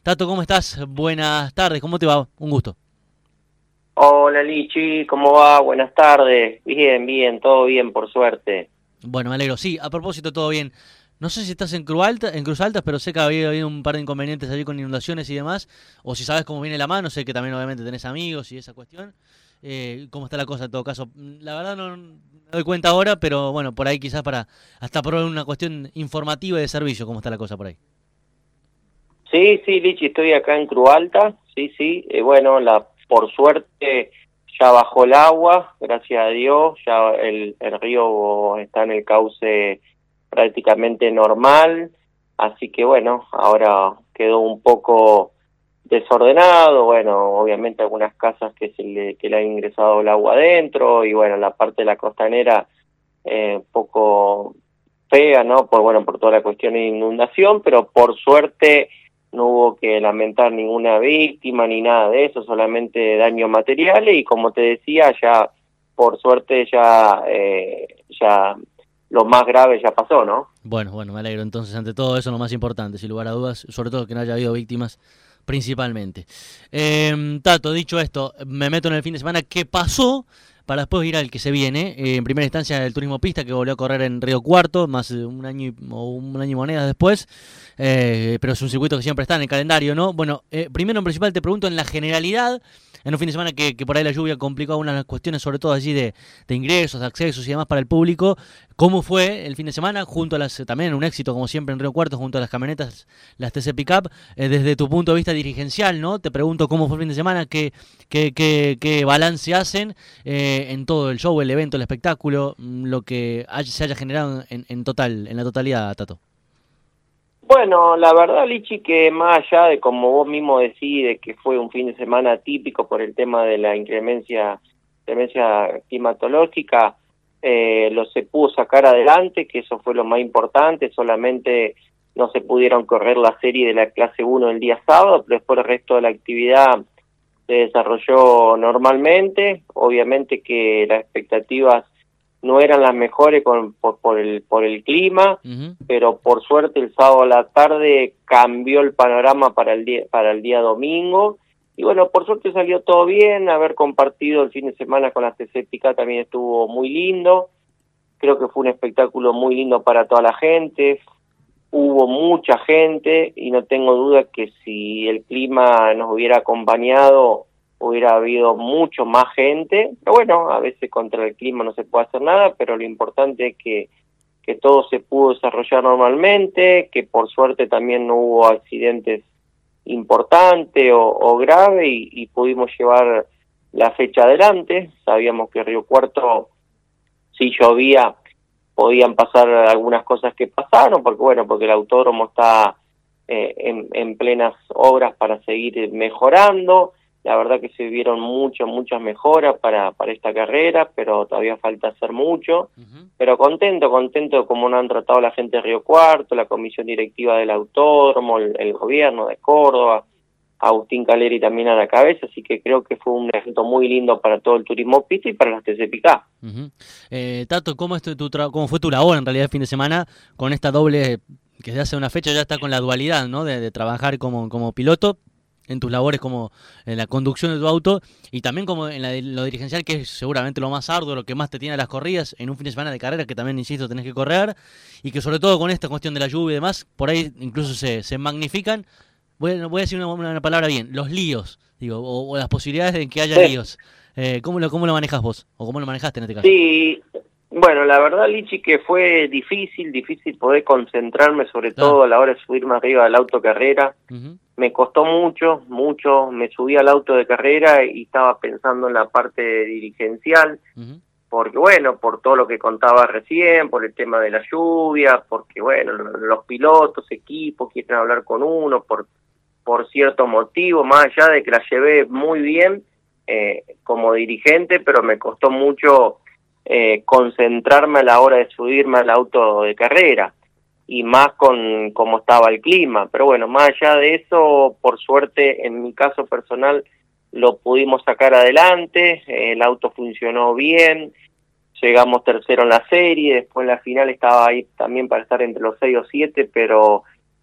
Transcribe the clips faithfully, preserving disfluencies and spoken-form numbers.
Tato, ¿cómo estás? Buenas tardes, ¿cómo te va? Un gusto. Hola Lichi, ¿cómo va? Buenas tardes. Bien, bien, todo bien, por suerte. Bueno, me alegro. Sí, a propósito, todo bien. No sé si estás en Cruz Alta, en Cruz Altas, pero sé que había habido un par de inconvenientes allí con inundaciones y demás. O si sabes cómo viene la mano, sé que también obviamente tenés amigos y esa cuestión. Eh, ¿cómo está la cosa en todo caso? La verdad no, no me doy cuenta ahora, pero bueno, por ahí quizás para hasta por una cuestión informativa y de servicio, ¿cómo está la cosa por ahí? Sí, sí, Lichi, estoy acá en Crualta. Sí, sí. Eh, bueno, la por suerte ya bajó el agua, gracias a Dios. Ya el, el río está en el cauce prácticamente normal. Así que bueno, ahora quedó un poco desordenado. Bueno, obviamente algunas casas que se le, que le ha ingresado el agua adentro y bueno, la parte de la costanera eh, poco fea, ¿no? Por bueno, por toda la cuestión de inundación, pero por suerte no hubo que lamentar ninguna víctima ni nada de eso, solamente daños materiales y como te decía, ya por suerte ya eh, ya lo más grave ya pasó, ¿no? Bueno, bueno, me alegro. Entonces, ante todo eso, lo más importante, sin lugar a dudas, sobre todo que no haya habido víctimas, principalmente. Eh, Tato, dicho esto, me meto en el fin de semana. ¿Qué pasó? Para después ir al que se viene. Eh, en primera instancia, el turismo pista que volvió a correr en Río Cuarto, más eh, un año y, o un año y monedas después. Eh, pero es un circuito que siempre está en el calendario, ¿no? Bueno, eh, primero en principal te pregunto en la generalidad. En un fin de semana que, que por ahí la lluvia complicó algunas cuestiones, sobre todo allí de, de ingresos, de accesos y demás para el público. ¿Cómo fue el fin de semana? Junto a las, también un éxito como siempre en Río Cuarto, junto a las camionetas, las T C Pickup, eh, desde tu punto de vista dirigencial, ¿no? Te pregunto cómo fue el fin de semana, qué, qué, qué, qué balance hacen eh, en todo el show, el evento, el espectáculo, mm, lo que haya- se haya generado en, en total, en la totalidad, Tato. Bueno, la verdad, Lichi, que más allá de como vos mismo decís, de que fue un fin de semana atípico por el tema de la inclemencia, inclemencia climatológica, eh, lo se pudo sacar adelante, que eso fue lo más importante, solamente no se pudieron correr la serie de la clase uno el día sábado, pero después el resto de la actividad se desarrolló normalmente, obviamente que las expectativas no eran las mejores con, por, por el por el clima, Ujú. pero por suerte el sábado a la tarde cambió el panorama para el día para el día domingo y bueno, por suerte salió todo bien. Haber compartido el fin de semana con las T C P K también estuvo muy lindo. Creo que fue un espectáculo muy lindo para toda la gente. Hubo mucha gente y no tengo duda que si el clima nos hubiera acompañado hubiera habido mucho más gente, pero bueno, a veces contra el clima no se puede hacer nada, pero lo importante es que, que todo se pudo desarrollar normalmente, que por suerte también no hubo accidentes importantes o, o graves y, y pudimos llevar la fecha adelante. Sabíamos que Río Cuarto, si llovía, podían pasar algunas cosas que pasaron, porque bueno, porque el autódromo está eh, en, en plenas obras para seguir mejorando. La verdad que se vieron muchas, muchas mejoras para, para esta carrera, pero todavía falta hacer mucho. Ujú. Pero contento, contento de cómo nos han tratado la gente de Río Cuarto, la comisión directiva del autódromo, el, el gobierno de Córdoba, Agustín Caleri también a la cabeza, así que creo que fue un evento muy lindo para todo el turismo pista y para las T C P K. Ujú. Eh, Tato, ¿cómo, es tu, tu tra- ¿cómo fue tu labor en realidad el fin de semana con esta doble, que desde hace una fecha ya está con la dualidad, ¿no? De, de trabajar como, como piloto en tus labores como en la conducción de tu auto y también como en la, lo dirigencial, que es seguramente lo más arduo, lo que más te tiene a las corridas en un fin de semana de carrera que también, insisto, tenés que correr y que sobre todo con esta cuestión de la lluvia y demás, por ahí incluso se, se magnifican, voy, a- voy a decir una, una palabra bien, los líos, digo, o, o las posibilidades de que haya líos. Eh, ¿cómo, lo, ¿Cómo lo manejas vos? ¿O cómo lo manejaste en este caso? Sí, bueno, la verdad, Lichi, que fue difícil, difícil poder concentrarme, sobre Claro. todo a la hora de subirme arriba del auto carrera. Ujú. Me costó mucho, mucho. Me subí al auto de carrera y estaba pensando en la parte dirigencial, Ujú. porque bueno, por todo lo que contaba recién, por el tema de la lluvia, porque bueno, los pilotos, equipos quieren hablar con uno, por por cierto motivo, más allá de que la llevé muy bien eh, como dirigente, pero me costó mucho eh, concentrarme a la hora de subirme al auto de carrera, y más con cómo estaba el clima. Pero bueno, más allá de eso, por suerte, en mi caso personal, lo pudimos sacar adelante, eh, el auto funcionó bien, llegamos tercero en la serie, después en la final estaba ahí también para estar entre los seis o siete, pero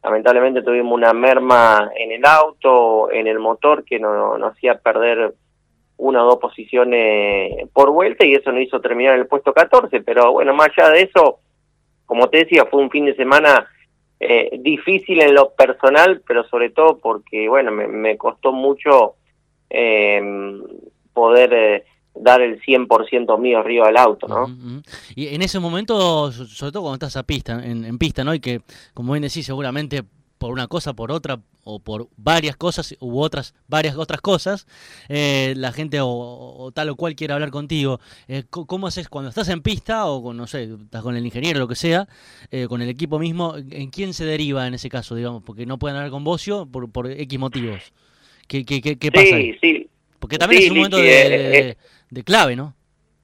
lamentablemente tuvimos una merma en el auto, en el motor, que nos no hacía perder una o dos posiciones por vuelta, y eso nos hizo terminar en el puesto catorce, pero bueno, más allá de eso, como te decía, fue un fin de semana eh, difícil en lo personal, pero sobre todo porque, bueno, me, me costó mucho eh, poder eh, dar el cien por ciento mío arriba del auto, ¿no? Uh-huh. Y en ese momento, sobre todo cuando estás a pista, en, en pista, ¿no? Y que, como bien decís, seguramente por una cosa, por otra, o por varias cosas, u otras, varias otras cosas, eh, la gente o, o tal o cual quiere hablar contigo. Eh, ¿Cómo haces cuando estás en pista, o con, no sé, estás con el ingeniero, lo que sea, eh, con el equipo mismo? ¿En quién se deriva en ese caso, digamos? Porque no pueden hablar con vos por, por X motivos. ¿Qué, qué, qué, qué pasa Sí, ahí? sí. Porque también Sí, es un momento Lichi, de, eh, de, eh, de clave, ¿no?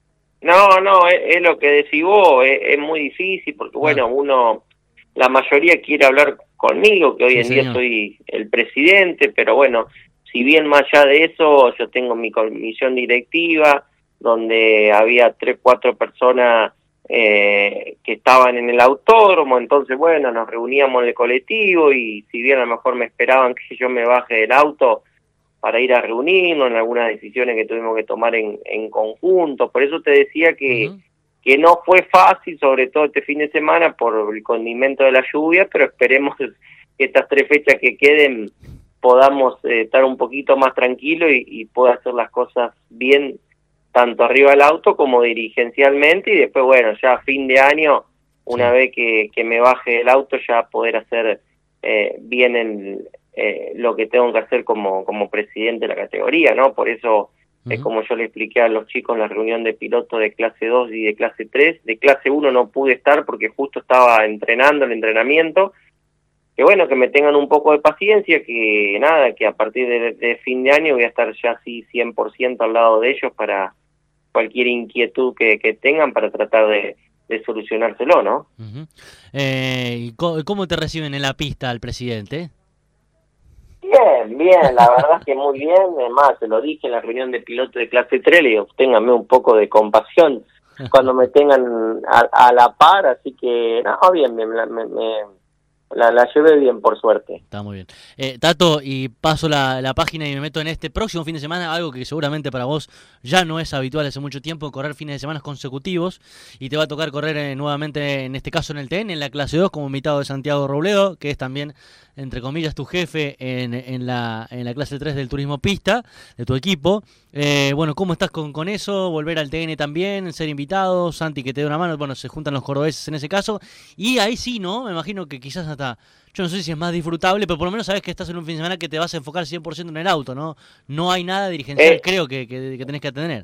No, no, es, es lo que decís vos, es, es muy difícil porque, bueno, Ah. uno, la mayoría quiere hablar conmigo, que hoy Sí, en día señor. soy el presidente, pero bueno, si bien más allá de eso, yo tengo mi comisión directiva, donde había tres, cuatro personas eh, que estaban en el autódromo, entonces, bueno, nos reuníamos en el colectivo, y si bien a lo mejor me esperaban que yo me baje del auto para ir a reunirnos en algunas decisiones que tuvimos que tomar en, en conjunto. Por eso te decía que, Uh-huh. que no fue fácil, sobre todo este fin de semana, por el condimento de la lluvia, pero esperemos que estas tres fechas que queden podamos eh, estar un poquito más tranquilos y, y pueda hacer las cosas bien, tanto arriba del auto como dirigencialmente, y después, bueno, ya a fin de año, una Sí. vez que, que me baje del auto, ya poder hacer eh, bien el Eh, lo que tengo que hacer como como presidente de la categoría, ¿no? Por eso es Uh-huh. como yo le expliqué a los chicos en la reunión de pilotos de clase dos y de clase tres. De clase uno no pude estar porque justo estaba entrenando el entrenamiento, que bueno, que me tengan un poco de paciencia, que nada, que a partir de, de fin de año voy a estar ya así cien por ciento al lado de ellos para cualquier inquietud que, que tengan, para tratar de, de solucionárselo, ¿no? Uh-huh. Eh, ¿y co- cómo te reciben en la pista al presidente? Bien, bien, la verdad es que muy bien. Además, se lo dije en la reunión de piloto de clase tres, le digo, ténganme un poco de compasión cuando me tengan a, a la par, así que, no, bien, bien, me, me, me- la, la llevé bien, por suerte. Está muy bien. Eh, Tato, y paso la, la página y me meto en este próximo fin de semana, algo que seguramente para vos ya no es habitual hace mucho tiempo, correr fines de semana consecutivos, y te va a tocar correr eh, nuevamente, en este caso en el T N, en la clase dos, como invitado de Santiago Robledo, que es también, entre comillas, tu jefe en, en, la, en la clase tres del turismo pista, de tu equipo. Eh, bueno, ¿cómo estás con, con eso? Volver al T N también, ser invitado, Santi que te dé una mano, bueno, se juntan los cordobeses en ese caso, y ahí sí, ¿no? Me imagino que quizás hasta, yo no sé si es más disfrutable, pero por lo menos sabes que estás en un fin de semana que te vas a enfocar cien por ciento en el auto, ¿no? No hay nada dirigencial, Eh, creo, que, que, que tenés que atender.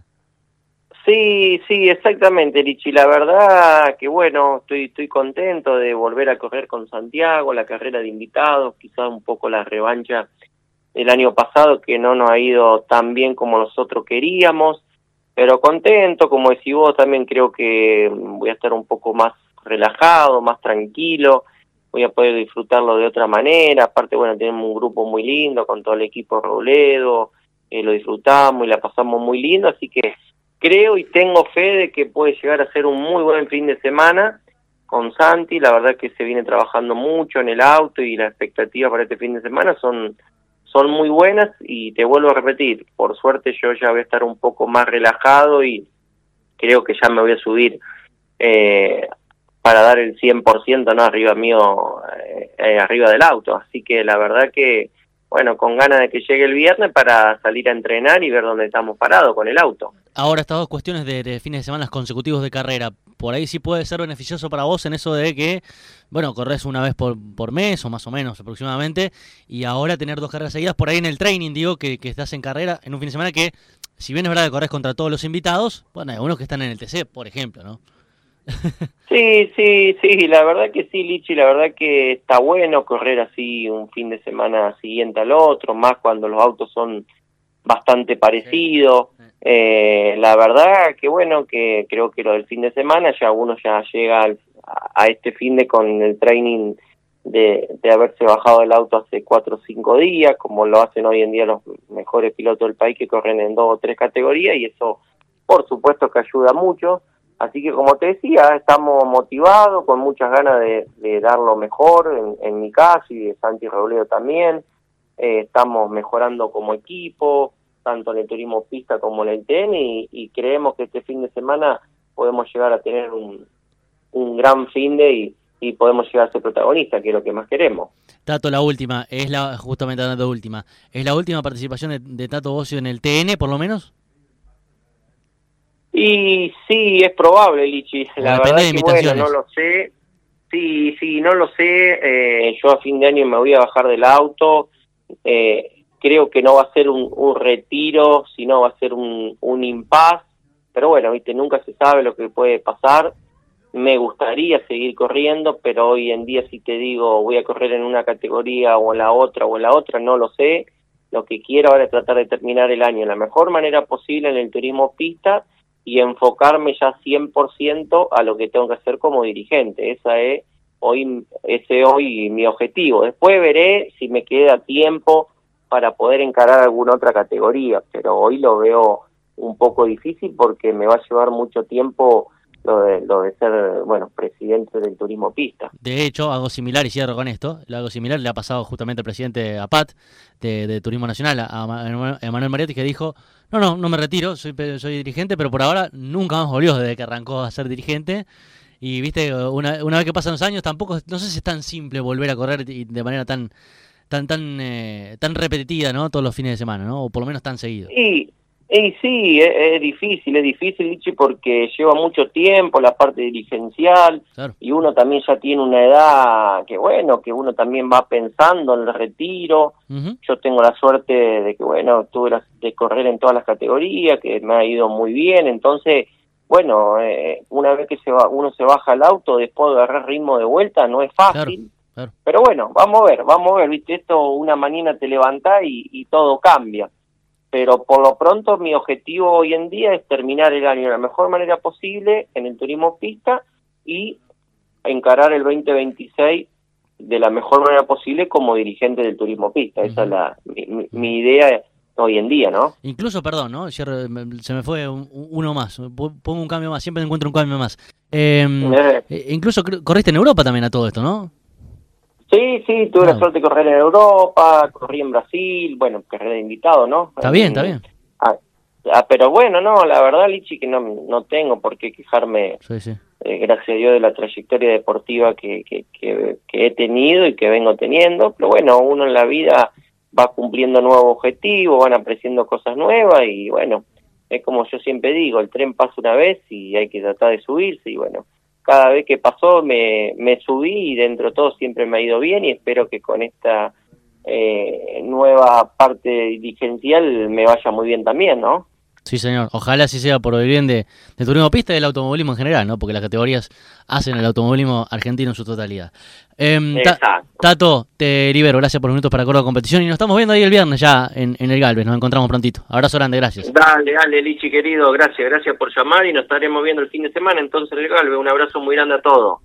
sí, sí, exactamente, Lichi. La verdad que, bueno, estoy, estoy contento de volver a correr con Santiago, la carrera de invitados, quizás un poco la revancha del año pasado, que no nos ha ido tan bien como nosotros queríamos, pero contento, como decís vos, también creo que voy a estar un poco más relajado, más tranquilo, voy a poder disfrutarlo de otra manera. Aparte, bueno, tenemos un grupo muy lindo con todo el equipo Robledo, eh, lo disfrutamos y la pasamos muy lindo, así que creo y tengo fe de que puede llegar a ser un muy buen fin de semana con Santi. La verdad que se viene trabajando mucho en el auto, y las expectativas para este fin de semana son son muy buenas, y te vuelvo a repetir, por suerte yo ya voy a estar un poco más relajado, y creo que ya me voy a subir eh, para dar el cien por ciento, ¿no? Arriba mío, eh, eh, arriba del auto. Así que la verdad que, bueno, con ganas de que llegue el viernes para salir a entrenar y ver dónde estamos parados con el auto. Ahora, estas dos cuestiones de, de fines de semana consecutivos de carrera, por ahí sí puede ser beneficioso para vos en eso de que, bueno, corres una vez por, por mes o más o menos aproximadamente, y ahora tener dos carreras seguidas, por ahí en el training, digo, que, que estás en carrera en un fin de semana que, si bien es verdad que corres contra todos los invitados, bueno, hay algunos que están en el T C, por ejemplo, ¿no? Sí, sí, sí, la verdad que sí, Lichi, la verdad que está bueno correr así un fin de semana siguiente al otro, más cuando los autos son bastante parecidos. Sí, sí. Eh, la verdad que bueno, que creo que lo del fin de semana ya uno ya llega al, a, a este fin de con el training de, de haberse bajado del auto hace cuatro o cinco días, como lo hacen hoy en día los mejores pilotos del país, que corren en dos o tres categorías, y eso por supuesto que ayuda mucho. Así que, como te decía, estamos motivados, con muchas ganas de, de dar lo mejor, en, en mi caso, y de Santi Robledo también. Eh, estamos mejorando como equipo, tanto en el turismo pista como en el T N, y, y creemos que este fin de semana podemos llegar a tener un, un gran fin de y, y podemos llegar a ser protagonistas, que es lo que más queremos. Tato, la última, es la justamente la última, ¿es la última participación de, de Tato Bosio en el T N, por lo menos? Y sí, es probable, Lichi. La verdad es que, bueno, no lo sé. Sí, sí, no lo sé. Eh, yo a fin de año me voy a bajar del auto. Eh, creo que no va a ser un, un retiro, sino va a ser un, un impas. Pero bueno, viste, nunca se sabe lo que puede pasar. Me gustaría seguir corriendo, pero hoy en día, si te digo voy a correr en una categoría o en la otra o en la otra, no lo sé. Lo que quiero ahora es tratar de terminar el año de la mejor manera posible en el turismo pista y enfocarme ya cien por ciento a lo que tengo que hacer como dirigente. Esa es hoy, ese hoy mi objetivo. Después veré si me queda tiempo para poder encarar alguna otra categoría, pero hoy lo veo un poco difícil porque me va a llevar mucho tiempo lo de, lo de ser, bueno, presidente del turismo pista. De hecho, algo similar, y cierro con esto, algo similar le ha pasado justamente al presidente APAT de, de Turismo Nacional, a, a Emanuel Marietti, que dijo, no, no, no me retiro, soy, soy dirigente, pero por ahora nunca más volvió desde que arrancó a ser dirigente. Y viste, una, una vez que pasan los años, tampoco, no sé si es tan simple volver a correr de manera tan tan tan eh, tan repetitiva, ¿no? Todos los fines de semana, ¿no? O por lo menos tan seguido. Y, y sí, es, es difícil, es difícil, Lichi, porque lleva mucho tiempo la parte dirigencial, claro. Y uno también ya tiene una edad que, bueno, que uno también va pensando en el retiro. Uh-huh. Yo tengo la suerte de que, bueno, tuve la, de correr en todas las categorías, que me ha ido muy bien, entonces... Bueno, eh, una vez que se va, uno se baja al auto, después de agarrar ritmo de vuelta, no es fácil. Claro, claro. Pero bueno, vamos a ver, vamos a ver, viste, esto una mañana te levantás y, y todo cambia. Pero por lo pronto mi objetivo hoy en día es terminar el año de la mejor manera posible en el turismo pista y encarar el veinte veintiséis de la mejor manera posible como dirigente del turismo pista. Uh-huh. Esa es la mi, mi idea hoy en día, ¿no? Incluso, perdón, ¿no? Se me fue uno más, pongo un cambio más, siempre encuentro un cambio más. Eh, eh. Incluso corriste en Europa también a todo esto, ¿no? Sí, sí, tuve no. la suerte de correr en Europa, corrí en Brasil, bueno, carrera de invitado, ¿no? Está bien, está bien. Ah, ah, pero bueno, no, la verdad, Lichi, que no, no tengo por qué quejarme, sí, sí. Eh, gracias a Dios, de la trayectoria deportiva que, que, que, que he tenido y que vengo teniendo, pero bueno, uno en la vida... va cumpliendo nuevos objetivos, van apreciando cosas nuevas y bueno, es como yo siempre digo, el tren pasa una vez y hay que tratar de subirse y bueno, cada vez que pasó me, me subí y dentro de todo siempre me ha ido bien y espero que con esta eh, nueva parte dirigencial me vaya muy bien también, ¿no? Sí, señor. Ojalá así sea por el bien de, de turismo pista y del automovilismo en general, ¿no? Porque las categorías hacen el automovilismo argentino en su totalidad. Eh, ta- Tato, te libero. Gracias por los minutos para Córdoba Competición y nos estamos viendo ahí el viernes ya en, en el Galvez. Nos encontramos prontito. Abrazo grande, gracias. Dale, dale, Lichi, querido. Gracias, gracias por llamar y nos estaremos viendo el fin de semana entonces en el Galvez. Un abrazo muy grande a todos.